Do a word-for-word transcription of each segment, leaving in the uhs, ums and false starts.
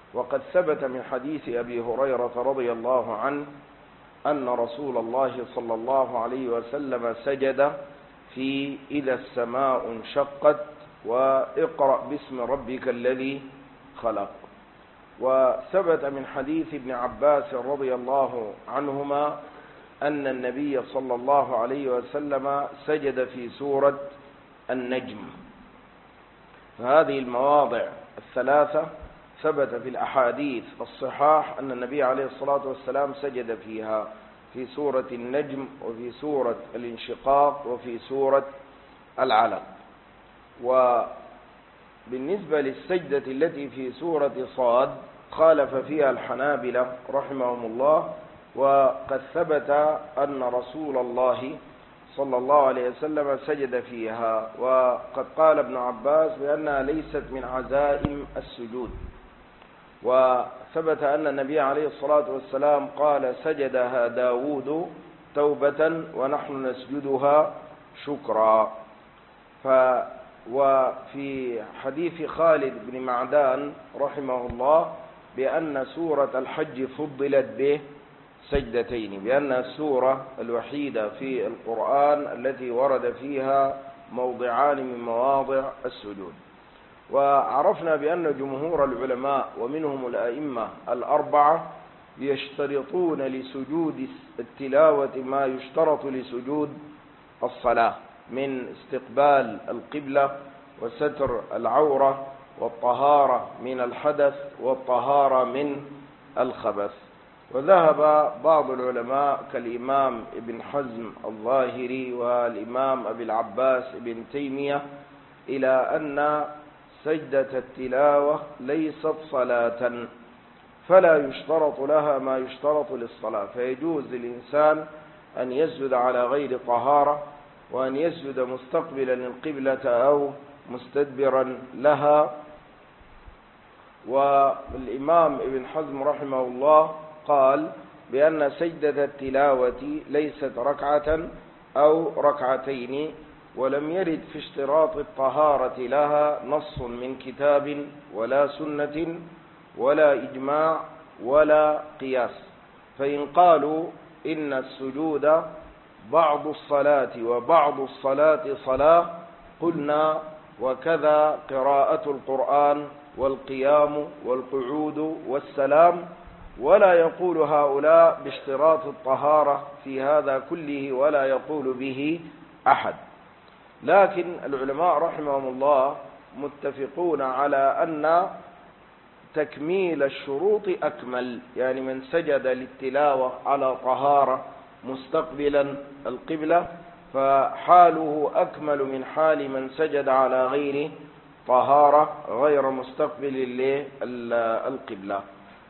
وقد ثبت من حديث أبي هريرة رضي الله عنه أن رسول الله صلى الله عليه وسلم سجد في إذا السماء انشقت وإقرأ باسم ربك الذي خلق. وثبت من حديث ابن عباس رضي الله عنهما أن النبي صلى الله عليه وسلم سجد في سورة النجم. فهذه المواضع الثلاثة ثبت في الأحاديث الصحاح أن النبي عليه الصلاة والسلام سجد فيها، في سورة النجم وفي سورة الانشقاق وفي سورة العلق. وبالنسبة للسجدة التي في سورة صاد خالف فيها الحنابلة رحمهم الله، وقد ثبت أن رسول الله صلى الله عليه وسلم سجد فيها، وقد قال ابن عباس بأنها ليست من عزائم السجود. وثبت أن النبي عليه الصلاة والسلام قال سجدها داود توبة ونحن نسجدها شكرا. ف وفي حديث خالد بن معدان رحمه الله بأن سورة الحج فضلت به سجدتين، بأنها السورة الوحيدة في القرآن التي ورد فيها موضعان من مواضع السجود. وعرفنا بأن جمهور العلماء ومنهم الأئمة الأربعة يشترطون لسجود التلاوة ما يشترط لسجود الصلاة من استقبال القبلة وستر العورة والطهارة من الحدث والطهارة من الخبث. وذهب بعض العلماء كالإمام ابن حزم الظاهري والإمام أبي العباس ابن تيمية إلى أن سجدة التلاوة ليست صلاة، فلا يشترط لها ما يشترط للصلاة، فيجوز للإنسان أن يسجد على غير طهارة، وأن يسجد مستقبلا القبلة أو مستدبرا لها. والإمام ابن حزم رحمه الله قال بأن سجدة التلاوة ليست ركعة أو ركعتين، ولم يرد في اشتراط الطهارة لها نص من كتاب ولا سنة ولا إجماع ولا قياس. فإن قالوا إن السجود بعض الصلاة وبعض الصلاة صلاة قلنا وكذا قراءة القرآن والقيام والقعود والسلام، ولا يقول هؤلاء باشتراط الطهارة في هذا كله ولا يقول به أحد. لكن العلماء رحمهم الله متفقون على أن تكميل الشروط أكمل، يعني من سجد للتلاوة على طهارة مستقبلا القبلة فحاله أكمل من حال من سجد على غير طهارة غير مستقبل للقبلة.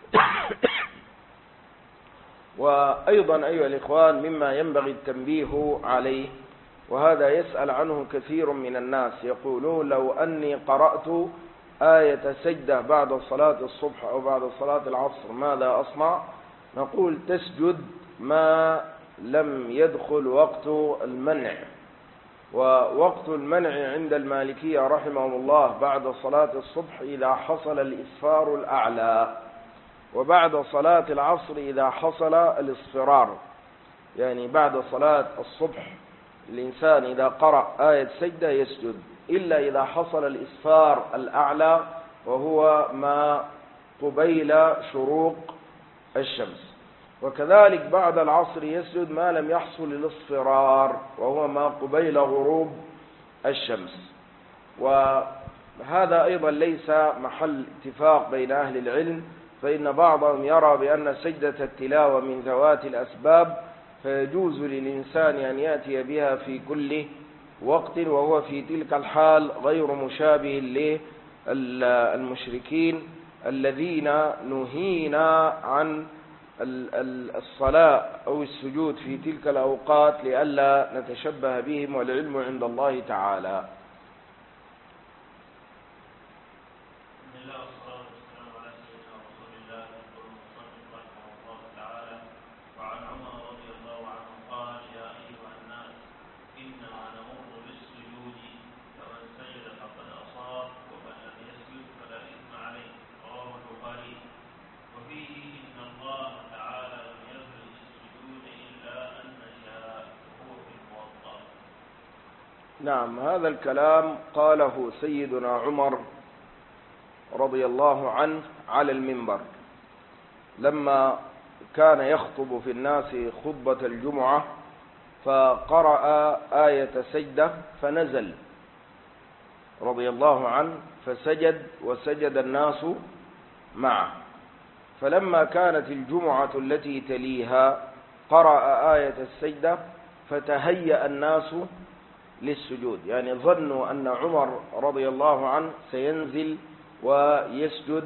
وأيضا أيها الإخوان مما ينبغي التنبيه عليه، وهذا يسأل عنه كثير من الناس، يقولون لو أني قرأت آية سجدة بعد صلاة الصبح أو بعد صلاة العصر ماذا أصنع؟ نقول تسجد ما لم يدخل وقت المنع. ووقت المنع عند المالكية رحمهم الله بعد صلاة الصبح إذا حصل الإسفار الأعلى، وبعد صلاة العصر إذا حصل الاصفرار. يعني بعد صلاة الصبح الإنسان إذا قرأ آية سجدة يسجد، إلا إذا حصل الإسفار الأعلى وهو ما قبيل شروق الشمس. وكذلك بعد العصر يسجد ما لم يحصل الاصفرار وهو ما قبيل غروب الشمس. وهذا أيضا ليس محل اتفاق بين أهل العلم، فإن بعضهم يرى بأن سجدة التلاوة من ذوات الأسباب، فيجوز للإنسان أن يأتي بها في كل وقت، وهو في تلك الحال غير مشابه للمشركين الذين نهينا عن الصلاة أو السجود في تلك الأوقات لئلا نتشبه بهم، والعلم عند الله تعالى. نعم، هذا الكلام قاله سيدنا عمر رضي الله عنه على المنبر لما كان يخطب في الناس خطبة الجمعة، فقرأ آية سجدة فنزل رضي الله عنه فسجد وسجد الناس معه. فلما كانت الجمعة التي تليها قرأ آية السجدة فتهيأ الناس للسجود، يعني ظنوا أن عمر رضي الله عنه سينزل ويسجد.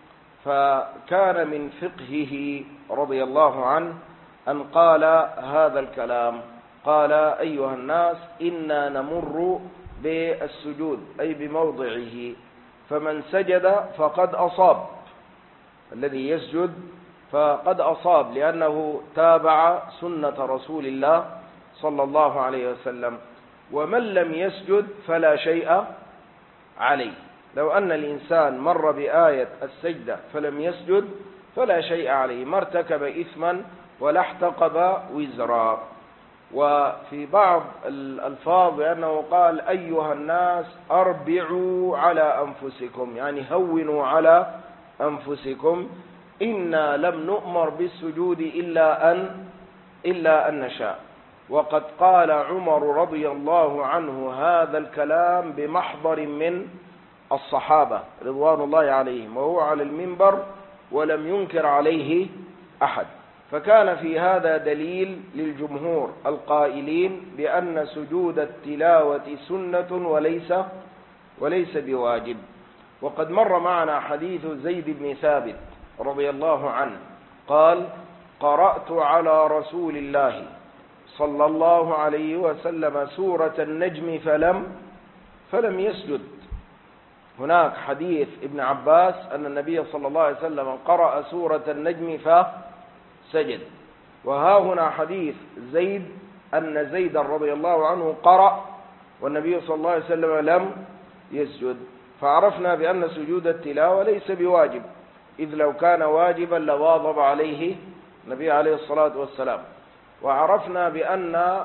فكان من فقهه رضي الله عنه أن قال هذا الكلام، قال: أيها الناس إنا نمر بالسجود أي بموضعه، فمن سجد فقد أصاب، الذي يسجد فقد أصاب، لأنه تابع سنة رسول الله صلى الله عليه وسلم، ومن لم يسجد فلا شيء عليه. لو أن الإنسان مر بآية السجدة فلم يسجد فلا شيء عليه، ما ارتكب إثما ولا احتقب وزرا. وفي بعض الألفاظ بأنه قال: أيها الناس أربعوا على أنفسكم، يعني هونوا على أنفسكم، إنا لم نؤمر بالسجود إلا أن إلا أن نشاء. وقد قال عمر رضي الله عنه هذا الكلام بمحضر من الصحابة رضوان الله عليهم، وهو على المنبر ولم ينكر عليه أحد. فكان في هذا دليل للجمهور القائلين بأن سجود التلاوة سنة وليس وليس بواجب. وقد مر معنا حديث زيد بن ثابت رضي الله عنه قال: قرأت على رسول الله صلى الله عليه وسلم سورة النجم فلم فلم يسجد. هناك حديث ابن عباس أن النبي صلى الله عليه وسلم قرأ سورة النجم فسجد، وها هنا حديث زيد أن زيد رضي الله عنه قرأ والنبي صلى الله عليه وسلم لم يسجد. فعرفنا بأن سجود التلاوة ليس بواجب، إذ لو كان واجبا لواظب عليه النبي عليه الصلاة والسلام. وعرفنا بأن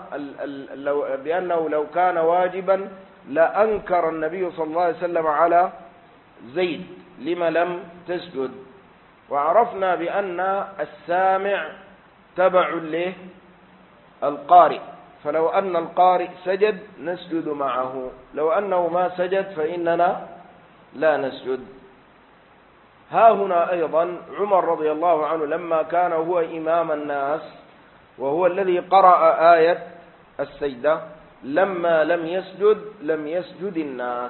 بأنه لو كان واجبا لأنكر النبي صلى الله عليه وسلم على زيد لما لم تسجد. وعرفنا بأن السامع تبع له القارئ، فلو أن القارئ سجد نسجد معه، لو أنه ما سجد فإننا لا نسجد. ها هنا أيضا عمر رضي الله عنه لما كان هو إمام الناس وهو الذي قرأ آية السجدة، لما لم يسجد لم يسجد الناس،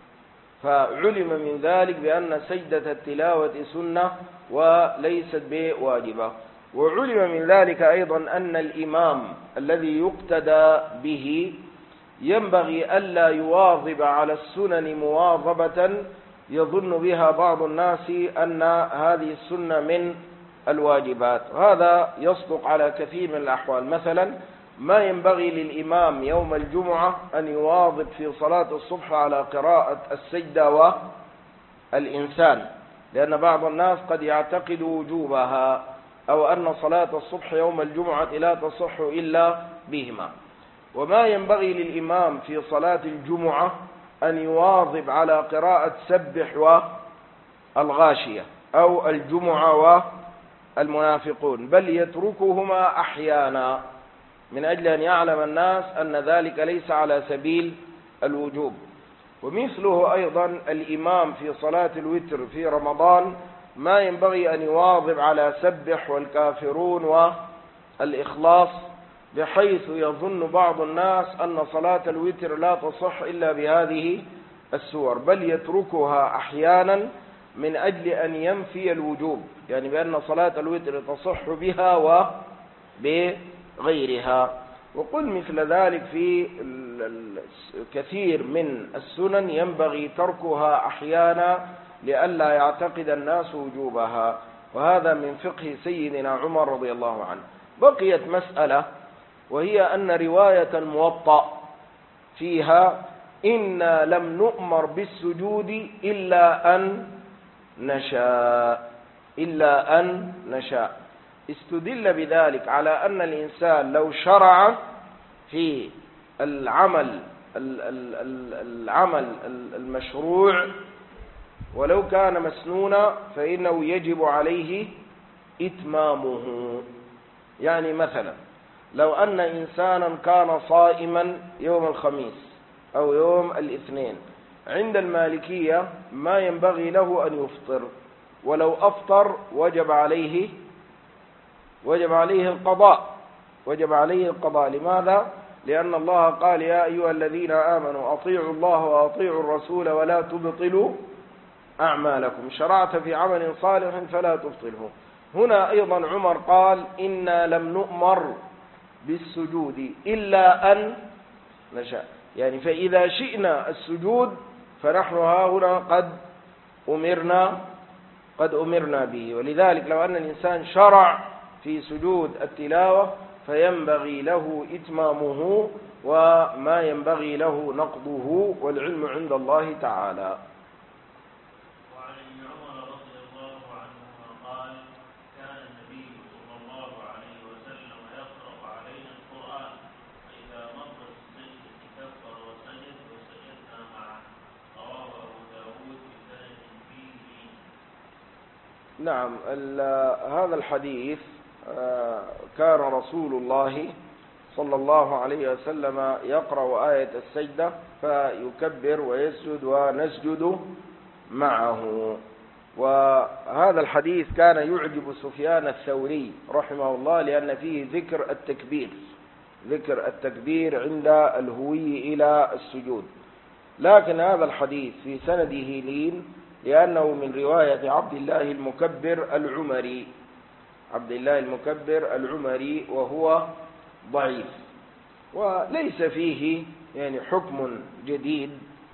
فعلم من ذلك بأن سجدة التلاوة سنة وليست بواجبة. وعلم من ذلك أيضا أن الإمام الذي يقتدى به ينبغي ألا يواظب على السنن مواظبة يظن بها بعض الناس أن هذه السنة من الواجبات، وهذا يصدق على كثير من الأحوال. مثلا ما ينبغي للإمام يوم الجمعة أن يواظب في صلاة الصبح على قراءة السجدة والإنسان، لأن بعض الناس قد يعتقد وجوبها أو أن صلاة الصبح يوم الجمعة لا تصح إلا بهما. وما ينبغي للإمام في صلاة الجمعة أن يواظب على قراءة سبح والغاشية أو الجمعة والمنافقون، بل يتركهما أحيانا من أجل أن يعلم الناس أن ذلك ليس على سبيل الوجوب. ومثله أيضا الإمام في صلاة الوتر في رمضان ما ينبغي أن يواظب على سبح والكافرون والإخلاص، بحيث يظن بعض الناس أن صلاة الوتر لا تصح إلا بهذه السور، بل يتركها أحيانا من أجل أن ينفي الوجوب، يعني بأن صلاة الوتر تصح بها وبغيرها. وقل مثل ذلك في كثير من السنن ينبغي تركها أحيانا لئلا يعتقد الناس وجوبها، وهذا من فقه سيدنا عمر رضي الله عنه. بقيت مسألة، وهي أن رواية الموطأ فيها إنا لم نؤمر بالسجود إلا أن نشاء إلا أن نشاء استدل بذلك على أن الإنسان لو شرع في العمل العمل المشروع ولو كان مسنونا فإنه يجب عليه إتمامه. يعني مثلا لو أن إنسانا كان صائما يوم الخميس أو يوم الاثنين، عند المالكية ما ينبغي له أن يفطر، ولو أفطر وجب عليه وجب عليه القضاء وجب عليه القضاء. لماذا؟ لأن الله قال: يا أيها الذين آمنوا أطيعوا الله وأطيعوا الرسول ولا تبطلوا أعمالكم، شرعت في عمل صالح فلا تبطله. هنا أيضا عمر قال: إنا لم نؤمر بالسجود إلا أن نشاء، يعني فإذا شئنا السجود فنحن ها هنا قد أمرنا قد أمرنا به. ولذلك لو أن الإنسان شرع في سجود التلاوة فينبغي له إتمامه وما ينبغي له نقضه، والعلم عند الله تعالى. وعن ابن عمر رضي الله عنهما قال: كان النبي صلى الله عليه وسلم يقرأ علينا القرآن، فإذا مر السجد كبر وسجد وسجدنا معه. رواه أبو داود بسند فيه. نعم، هذا الحديث كان رسول الله صلى الله عليه وسلم يقرأ آية السجدة فيكبر ويسجد ونسجد معه. وهذا الحديث كان يعجب سفيان الثوري رحمه الله، لأن فيه ذكر التكبير ذكر التكبير عند الهوي إلى السجود. لكن هذا الحديث في سنده لين، لأنه من رواية عبد الله المكبر العمري عبد الله المكبر العمري وهو ضعيف، وليس فيه يعني حكم جديد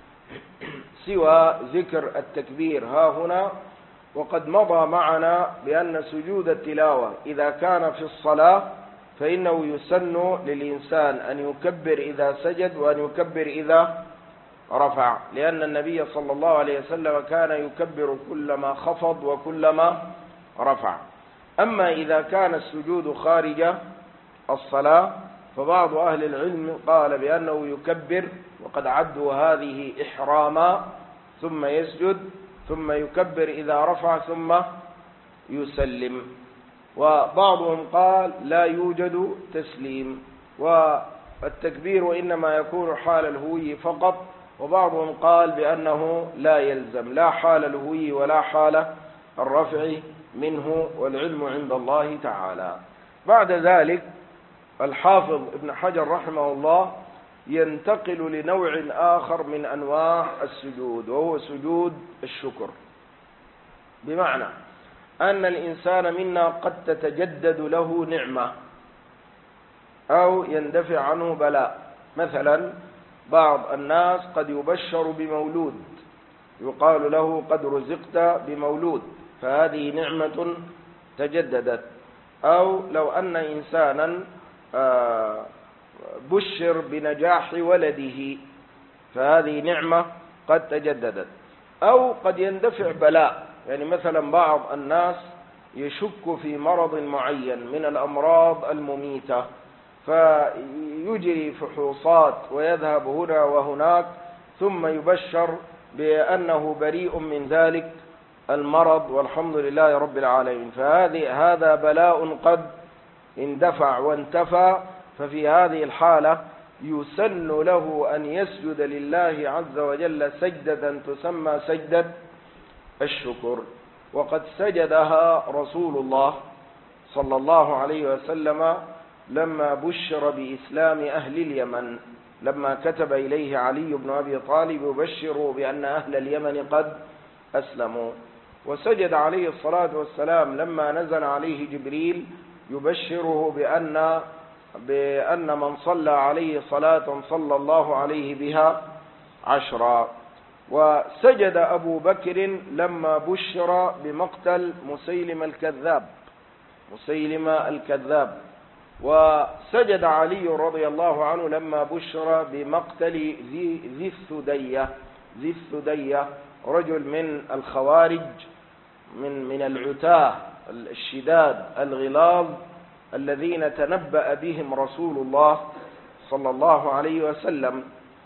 سوى ذكر التكبير ها هنا. وقد مضى معنا بأن سجود التلاوة إذا كان في الصلاة فإنه يسن للإنسان أن يكبر إذا سجد وأن يكبر إذا رفع، لأن النبي صلى الله عليه وسلم كان يكبر كلما خفض وكلما رفع. أما إذا كان السجود خارج الصلاة فبعض أهل العلم قال بأنه يكبر، وقد عدوا هذه إحراما، ثم يسجد ثم يكبر إذا رفع ثم يسلم. وبعضهم قال لا يوجد تسليم، والتكبير وإنما يكون حال الهوي فقط. وبعضهم قال بأنه لا يلزم لا حال الهوي ولا حال الرفع منه، والعلم عند الله تعالى. بعد ذلك الحافظ ابن حجر رحمه الله ينتقل لنوع آخر من أنواع السجود، وهو سجود الشكر، بمعنى أن الإنسان منا قد تتجدد له نعمة أو يندفع عنه بلاء. مثلا بعض الناس قد يبشر بمولود، يقال له قد رزقت بمولود، فهذه نعمة تجددت. أو لو أن إنسانا بشر بنجاح ولده فهذه نعمة قد تجددت. أو قد يندفع بلاء، يعني مثلا بعض الناس يشك في مرض معين من الأمراض المميتة فيجري فحوصات ويذهب هنا وهناك ثم يبشر بأنه بريء من ذلك المرض والحمد لله رب العالمين، فهذه هذا بلاء قد اندفع وانتفى. ففي هذه الحالة يسن له أن يسجد لله عز وجل سجدة تسمى سجدة الشكر، وقد سجدها رسول الله صلى الله عليه وسلم لما بشر بإسلام أهل اليمن، لما كتب إليه علي بن أبي طالب يبشر بأن أهل اليمن قد أسلموا. وسجد عليه الصلاة والسلام لما نزل عليه جبريل يبشره بأن بأن من صلى عليه صلاة صلى الله عليه بها عشرا. وسجد أبو بكر لما بشر بمقتل مسيلمة الكذاب مسيلمة الكذاب وسجد علي رضي الله عنه لما بشر بمقتل ذي, ذي الثدية ذي الثدية رجل من الخوارج من من العتاه الشداد الغلاظ الذين تنبأ بهم رسول الله صلى الله عليه وسلم.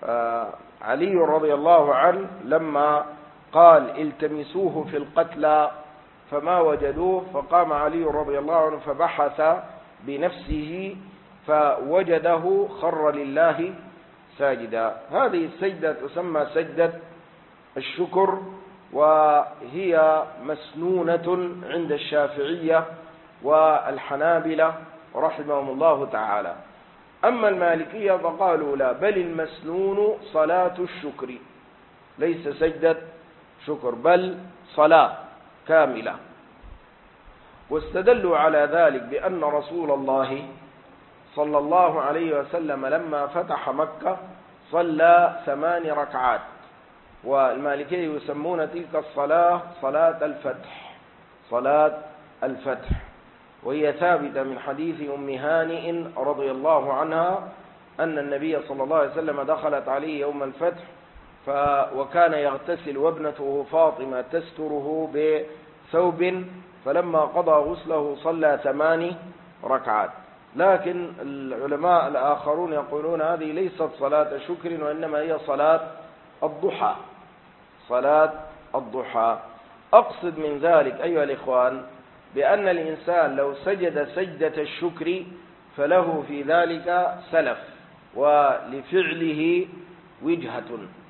علي رضي الله عنه لما قال التمسوه في القتلى فما وجدوه، فقام علي رضي الله عنه فبحث بنفسه فوجده خر لله ساجدا. هذه السجدة تسمى سجدة الشكر، وهي مسنونة عند الشافعية والحنابلة رحمهم الله تعالى. أما المالكية فقالوا لا، بل المسنون صلاة الشكر، ليس سجدة شكر بل صلاة كاملة. واستدلوا على ذلك بأن رسول الله صلى الله عليه وسلم لما فتح مكة صلى ثمان ركعات، والمالكية يسمون تلك الصلاة صلاة الفتح، صلاة الفتح، وهي ثابتة من حديث أم هانئ رضي الله عنها أن النبي صلى الله عليه وسلم دخلت عليه يوم الفتح ف وكان يغتسل وابنته فاطمة تستره بثوب، فلما قضى غسله صلى ثمان ركعات. لكن العلماء الآخرون يقولون هذه ليست صلاة شكر، وإنما هي صلاة الضحى، صلاة الضحى. أقصد من ذلك أيها الإخوان بأن الإنسان لو سجد سجدة الشكر فله في ذلك سلف ولفعله وجهة،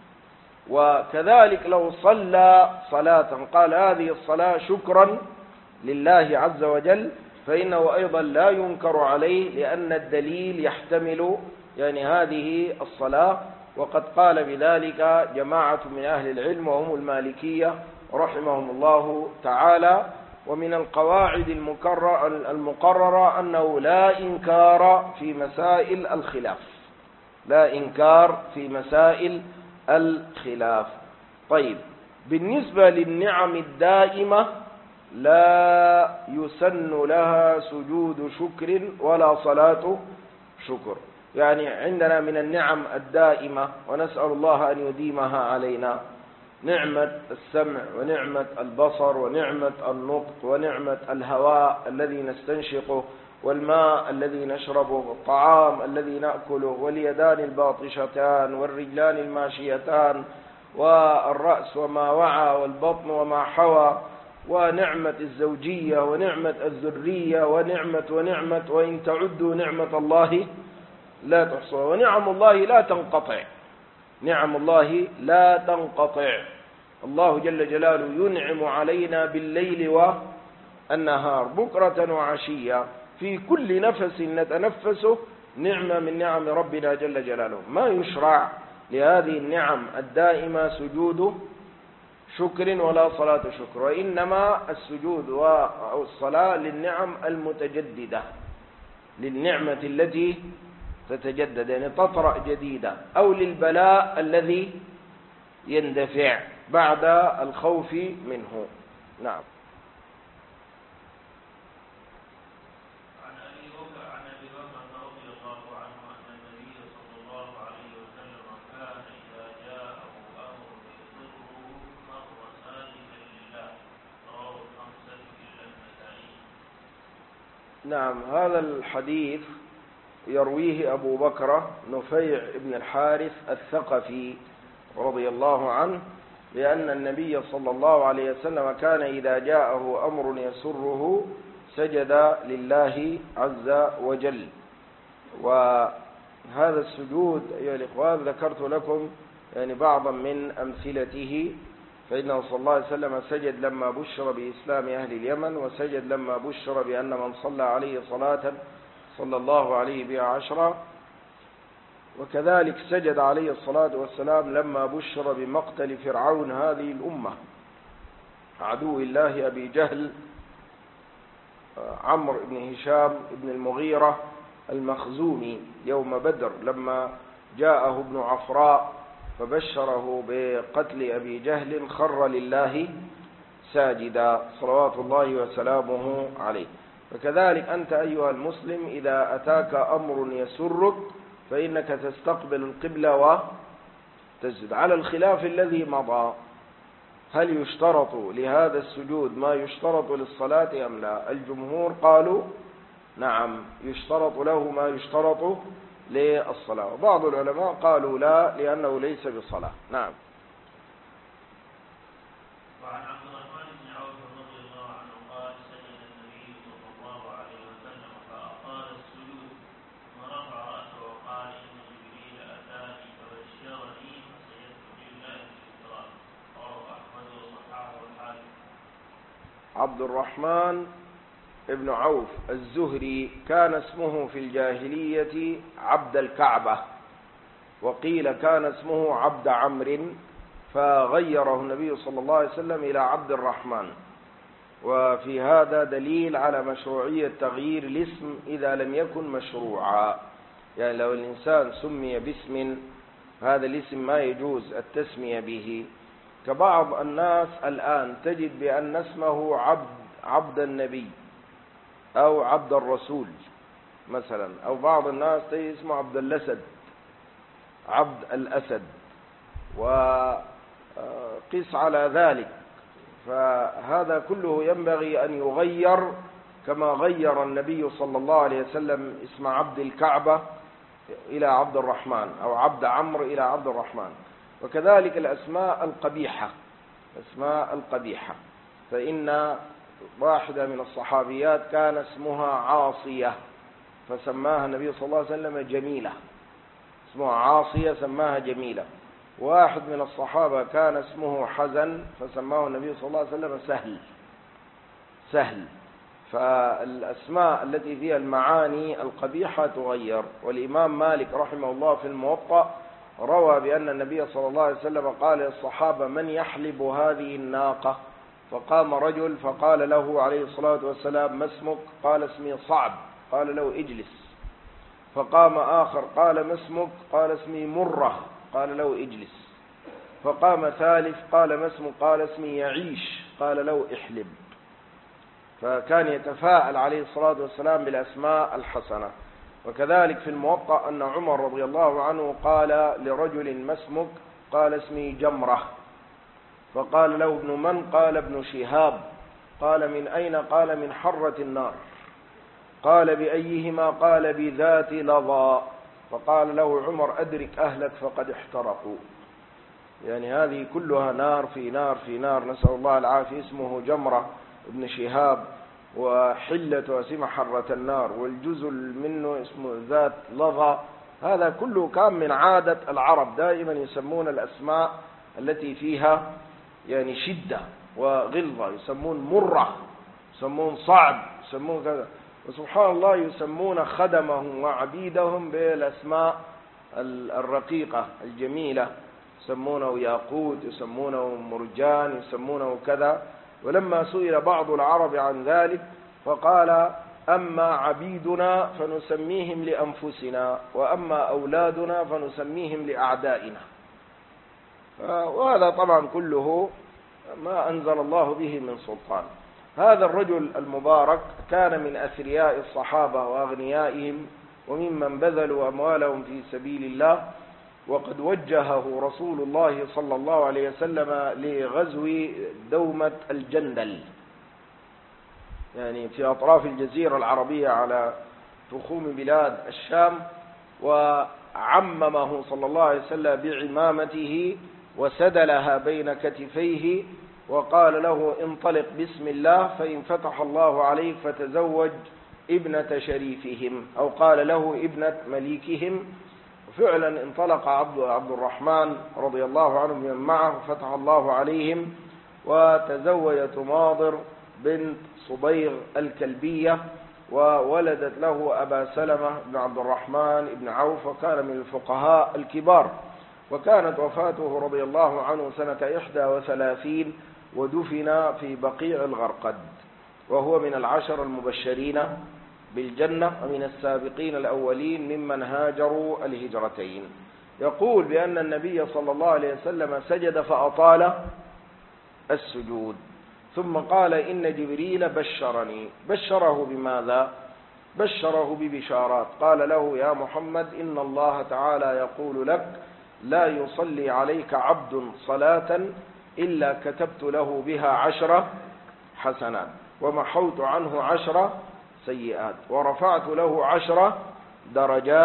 وكذلك لو صلى صلاة قال هذه الصلاة شكرا لله عز وجل فإنه أيضا لا ينكر عليه، لأن الدليل يحتمل يعني هذه الصلاة. وقد قال بذلك جماعة من أهل العلم وهم المالكية رحمهم الله تعالى. ومن القواعد المقررة أنه لا إنكار في مسائل الخلاف، لا إنكار في مسائل الخلاف. طيب، بالنسبة للنعم الدائمة لا يسن لها سجود شكر ولا صلاة شكر. يعني عندنا من النعم الدائمة ونسأل الله أن يديمها علينا نعمة السمع ونعمة البصر ونعمة النطق ونعمة الهواء الذي نستنشقه والماء الذي نشربه والطعام الذي نأكله واليدان الباطشتان والرجلان الماشيتان والرأس وما وعى والبطن وما حوى، ونعمة الزوجية ونعمة الذرية ونعمة ونعمة وإن تعدوا نعمة الله لا تحصوها. ونعم الله لا تنقطع، نعم الله لا تنقطع. الله جل جلاله ينعم علينا بالليل والنهار بكرة وعشية، في كل نفس نتنفسه نعمة من نعم ربنا جل جلاله. ما يشرع لهذه النعم الدائمة سجود شكر ولا صلاة شكر، وإنما السجود والصلاة للنعم المتجددة، للنعمة التي تتجدد يعني تطرأ جديدة، أو للبلاء الذي يندفع بعد الخوف منه. نعم. عن أبي بكر عن أبي بكر رضي الله عنه أن النبي صلى الله عليه وسلم كان إذا جاءه أمر يسره خر ساجدا لله، رواه الخمسة إلا النسائي. نعم، هذا الحديث يرويه أبو بكر نفيع بن الحارث الثقفي رضي الله عنه، لأن النبي صلى الله عليه وسلم كان إذا جاءه أمر يسره سجد لله عز وجل. وهذا السجود أيها الإخوان ذكرت لكم يعني بعضا من أمثلته، فإنه صلى الله عليه وسلم سجد لما بشر بإسلام أهل اليمن، وسجد لما بشر بأن من صلى عليه صلاة صلى الله عليه بها عشرة، وكذلك سجد عليه الصلاة والسلام لما بشر بمقتل فرعون هذه الأمة عدو الله أبي جهل عمرو بن هشام بن المغيرة المخزومي يوم بدر، لما جاءه ابن عفراء فبشره بقتل أبي جهل خر لله ساجدا صلوات الله وسلامه عليه. فكذلك أنت أيها المسلم إذا أتاك أمر يسرك فإنك تستقبل القبلة وتسجد، على الخلاف الذي مضى، هل يشترط لهذا السجود ما يشترط للصلاة أم لا؟ الجمهور قالوا نعم، يشترط له ما يشترط للصلاة، وبعض العلماء قالوا لا لأنه ليس بصلاة. نعم. وعن عبد الرحمن بن عوف رضي الله عنه قال سجد النبي صلى الله عليه وسلم فأطال السجود ثم رفع رأسه وقال إن جبريل أتاني فبشرني فسجدت لله شكرا. رواه أحمد وصححه الحاكم. عبد الرحمن ابن عوف الزهري كان اسمه في الجاهلية عبد الكعبة، وقيل كان اسمه عبد عمرو، فغيره النبي صلى الله عليه وسلم إلى عبد الرحمن. وفي هذا دليل على مشروعية تغيير الاسم إذا لم يكن مشروعا، يعني لو الإنسان سمي باسم هذا الاسم ما يجوز التسمية به، كبعض الناس الآن تجد بأن اسمه عبد عبد النبي أو عبد الرسول مثلا، أو بعض الناس تجد اسمه عبد الأسد عبد الأسد، وقس على ذلك. فهذا كله ينبغي أن يغير كما غير النبي صلى الله عليه وسلم اسم عبد الكعبة إلى عبد الرحمن، أو عبد عمرو إلى عبد الرحمن. وكذلك الأسماء القبيحة، الأسماء القبيحة، فإن واحدة من الصحابيات كان اسمها عاصية فسماها النبي صلى الله عليه وسلم جميلة، اسمها عاصية سماها جميلة. واحد من الصحابة كان اسمه حزن فسماه النبي صلى الله عليه وسلم سهل سهل. فالأسماء التي فيها المعاني القبيحة تغير. والإمام مالك رحمه الله في الموطأ روى بأن النبي صلى الله عليه وسلم قال للصحابة: من يحلب هذه الناقة؟ فقام رجل فقال له عليه الصلاة والسلام: ما اسمك؟ قال: اسمي صعب. قال له: اجلس. فقام آخر قال: ما اسمك؟ قال: اسمي مرة. قال له: اجلس. فقام ثالث قال: ما اسمك؟ قال: اسمي يعيش. قال له: احلب. فكان يتفاءل عليه الصلاة والسلام بالأسماء الحسنة. وكذلك في الموطأ أن عمر رضي الله عنه قال لرجل: ما اسمك؟ قال: اسمي جمرة. فقال له: ابن من؟ قال: ابن شهاب. قال: من أين؟ قال: من حرة النار. قال: بأيهما؟ قال: بذات لظى. فقال له عمر: أدرك أهلك فقد احترقوا. يعني هذه كلها نار في نار في نار، نسأل الله العافية. اسمه جمرة ابن شهاب، وحلة اسمها حرة النار، والجزء منه اسمه ذات لظى. هذا كله كان من عادة العرب، دائما يسمون الأسماء التي فيها يعني شدة وغلظة، يسمون مرة، يسمون صعب، يسمون كذا. وسبحان الله يسمون خدمهم وعبيدهم بالأسماء الرقيقة الجميلة، يسمونه ياقوت، يسمونه مرجان، يسمونه كذا. ولما سئل بعض العرب عن ذلك فقال: أما عبيدنا فنسميهم لأنفسنا، وأما أولادنا فنسميهم لأعدائنا. وهذا طبعا كله ما أنزل الله به من سلطان. هذا الرجل المبارك كان من أثرياء الصحابة وأغنيائهم، وممن بذلوا أموالهم في سبيل الله. وقد وجهه رسول الله صلى الله عليه وسلم لغزو دومة الجندل، يعني في أطراف الجزيرة العربية على تخوم بلاد الشام، وعممه صلى الله عليه وسلم بعمامته وسدلها بين كتفيه، وقال له: انطلق بسم الله، فإن فتح الله عليك فتزوج ابنة شريفهم، أو قال له ابنة مليكهم. وفعلا انطلق عبد عبد الرحمن رضي الله عنه من معه، فتح الله عليهم، وتزوجت ماضر بنت صبيغ الكلبية، وولدت له أبا سلمة بن عبد الرحمن بن عوف، وكان من الفقهاء الكبار. وكانت وفاته رضي الله عنه سنة إحدى وثلاثين، ودفن في بقيع الغرقد، وهو من العشر المبشرين بالجنة، ومن السابقين الأولين ممن هاجروا الهجرتين. يقول بأن النبي صلى الله عليه وسلم سجد فأطال السجود، ثم قال: إن جبريل بشرني. بشره بماذا؟ بشره ببشارات. قال له: يا محمد، إن الله تعالى يقول لك: لا يصلي عليك عبد صلاة إلا كتبت له بها عشر حسنات، ومحوت عنه عشر سيئات، ورفعت له عشر درجات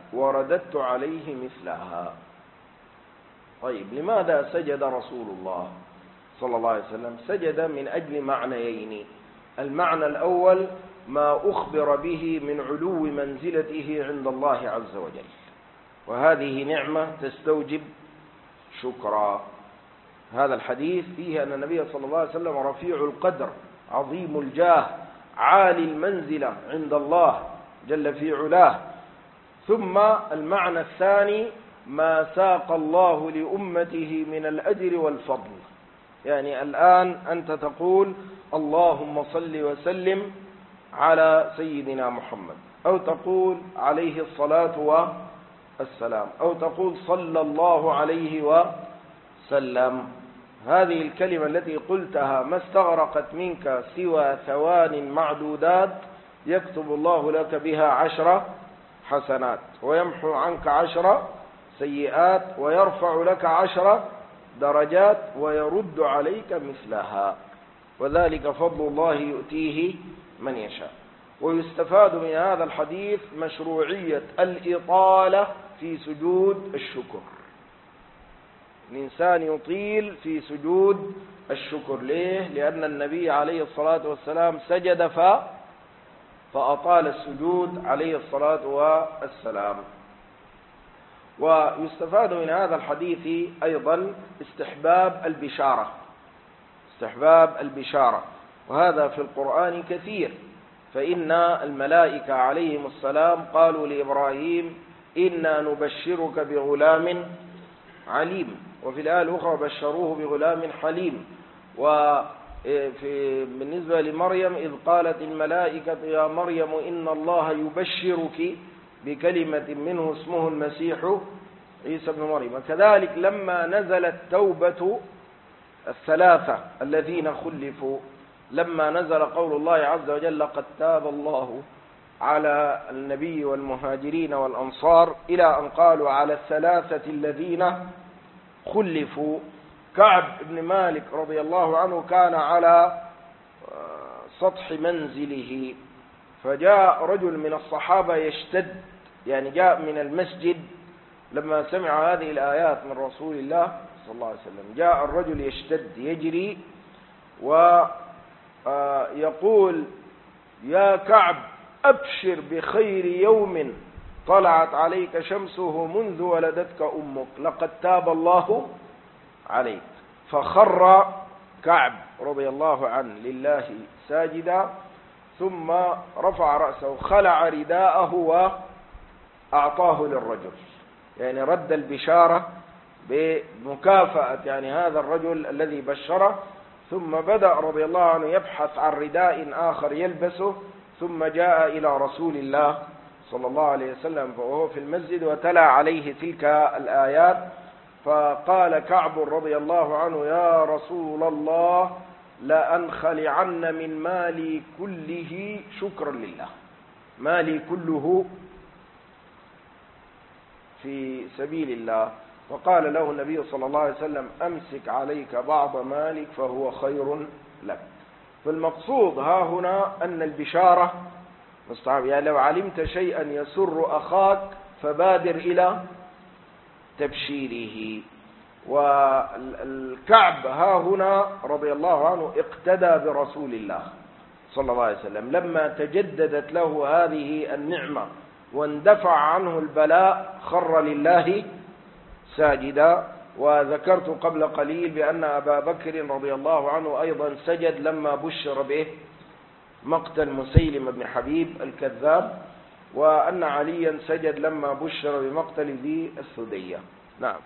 ورددت عليه مثلها. طيب، لماذا سجد رسول الله صلى الله عليه وسلم؟ سجد من أجل معنيين. المعنى الأول ما أخبر به من علو منزلته عند الله عز وجل، وهذه نعمة تستوجب شكرا. هذا الحديث فيه أن النبي صلى الله عليه وسلم رفيع القدر عظيم الجاه عالي المنزلة عند الله جل في علاه. ثم المعنى الثاني ما ساق الله لأمته من الأجر والفضل. يعني الآن أنت تقول اللهم صل وسلم على سيدنا محمد، أو تقول عليه الصلاة والسلام، أو تقول صلى الله عليه وسلم. هذه الكلمة التي قلتها ما استغرقت منك سوى ثوان معدودات، يكتب الله لك بها عشر حسنات، ويمحو عنك عشر سيئات، ويرفع لك عشر درجات، ويرد عليك مثلها. وذلك فضل الله يؤتيه من يشاء. ويستفاد من هذا الحديث مشروعية الإطالة في سجود الشكر. الإنسان يطيل في سجود الشكر. ليه؟ لأن النبي عليه الصلاة والسلام سجد ف... فأطال السجود عليه الصلاة والسلام. ويستفاد من هذا الحديث أيضا استحباب البشارة، استحباب البشارة، وهذا في القرآن كثير. فإن الملائكة عليهم السلام قالوا لإبراهيم إنا نبشرك بغلام عليم، وفي الآية الأخرى بشروه بغلام حليم. وفي بالنسبة لمريم إذ قالت الملائكة يا مريم إن الله يبشرك بكلمة منه اسمه المسيح عيسى بن مريم. كذلك لما نزلت توبة الثلاثة الذين خلفوا، لما نزل قول الله عز وجل قد تاب الله على النبي والمهاجرين والأنصار إلى أن قالوا على الثلاثة الذين خلفوا. كعب بن مالك رضي الله عنه كان على سطح منزله، فجاء رجل من الصحابة يشتد، يعني جاء من المسجد لما سمع هذه الآيات من رسول الله صلى الله عليه وسلم. جاء الرجل يشتد يجري ويقول يا كعب أبشر بخير يوم طلعت عليك شمسه منذ ولدتك أمك، لقد تاب الله عليك. فخر كعب رضي الله عنه لله ساجدا، ثم رفع رأسه خلع رداءه وأعطاه للرجل، يعني رد البشارة بمكافأة يعني هذا الرجل الذي بشره. ثم بدأ رضي الله عنه يبحث عن رداء آخر يلبسه، ثم جاء إلى رسول الله صلى الله عليه وسلم وهو في المسجد وتلا عليه تلك الآيات. فقال كعب رضي الله عنه يا رسول الله لأنخلعن من مالي كله شكرا لله، مالي كله في سبيل الله. فقال له النبي صلى الله عليه وسلم أمسك عليك بعض مالك فهو خير لك. فالمقصود ها هنا أن البشارة مستحب، يعني لو علمت شيئا يسر أخاك فبادر إلى تبشيره. والكعب ها هنا رضي الله عنه اقتدى برسول الله صلى الله عليه وسلم لما تجددت له هذه النعمة واندفع عنه البلاء خر لله ساجدا. وذكرت قبل قليل بأن أبا بكر رضي الله عنه أيضا سجد لما بشر به مقتل مسيلم بن حبيب الكذاب، وأن عليا سجد لما بشر بمقتل ذي الثدية. نعم.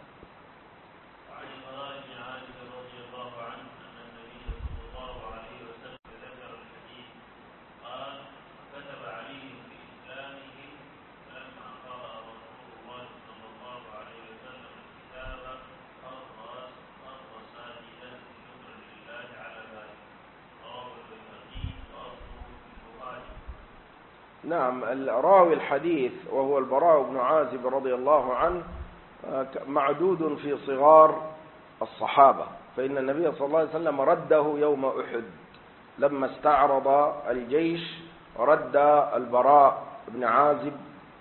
نعم، الراوي الحديث وهو البراء بن عازب رضي الله عنه معدود في صغار الصحابة، فإن النبي صلى الله عليه وسلم رده يوم أحد لما استعرض الجيش، رد البراء بن عازب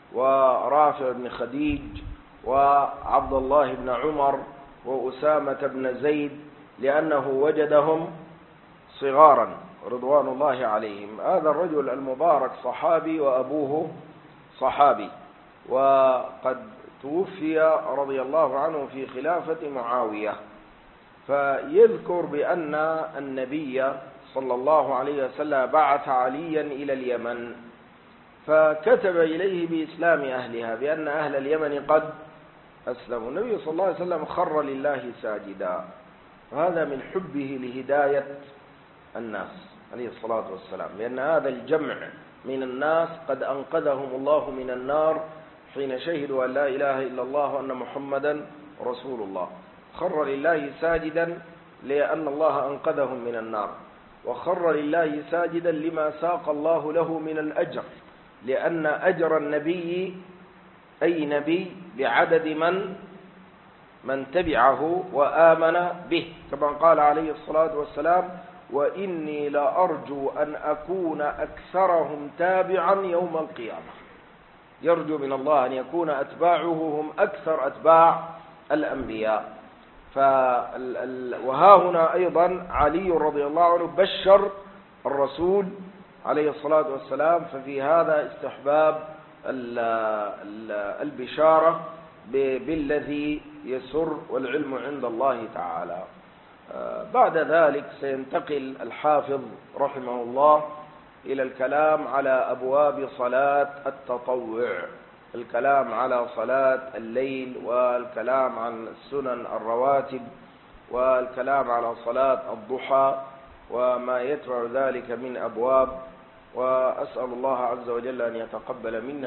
ورافع بن خديج وعبد الله بن عمر وأسامة بن زيد، لأنه وجدهم صغارا رضوان الله عليهم. هذا الرجل المبارك صحابي وأبوه صحابي، وقد توفي رضي الله عنه في خلافة معاوية. فيذكر بأن النبي صلى الله عليه وسلم بعث عليا إلى اليمن، فكتب إليه بإسلام أهلها، بأن أهل اليمن قد أسلموا. النبي صلى الله عليه وسلم خر لله ساجدا، وهذا من حبه لهداية الناس عليه الصلاة والسلام، لأن هذا الجمع من الناس قد أنقذهم الله من النار حين شهدوا أن لا إله إلا الله وأن محمدا رسول الله. خر لله ساجدا لأن الله أنقذهم من النار، وخر لله ساجدا لما ساق الله له من الأجر، لأن أجر النبي أي نبي بعدد من من تبعه وآمن به، كما قال عليه الصلاة والسلام: وإني لأرجو أن أكون أكثرهم تابعا يوم القيامة. يرجو من الله أن يكون أتباعه هم أكثر أتباع الأنبياء. وها هنا أيضا علي رضي الله عنه بشر الرسول عليه الصلاة والسلام، ففي هذا استحباب البشارة بالذي يسر، والعلم عند الله تعالى. بعد ذلك سينتقل الحافظ رحمه الله إلى الكلام على أبواب صلاة التطوع، الكلام على صلاة الليل، والكلام عن السنن الرواتب، والكلام على صلاة الضحى وما يتبع ذلك من أبواب. وأسأل الله عز وجل أن يتقبل منا